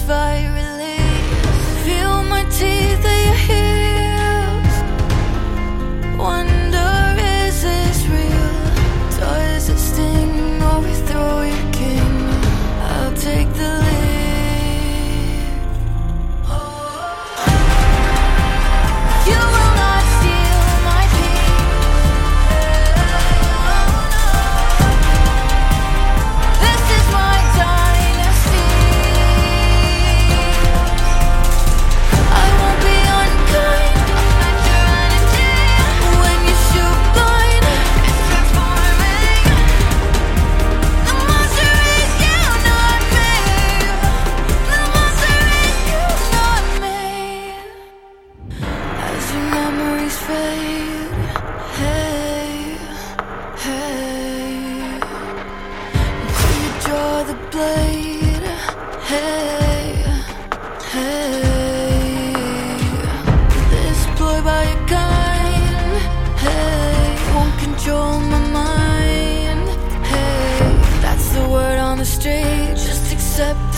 fight, release. Feel my teeth at your heels. Wonder, is this real? Does it sting or we throw your king? I'll take the lead. You will not steal my peace. This is my dynasty. I won't be unkind. I'm not your enemy. When you shoot blind, it's transforming. The monster is you, not me. The monster is you, not me. As your memories fade, hey, hey, until you draw the blade, hey, hey, this ploy by a kind, hey, won't control my mind, hey, that's the word on the street, just accept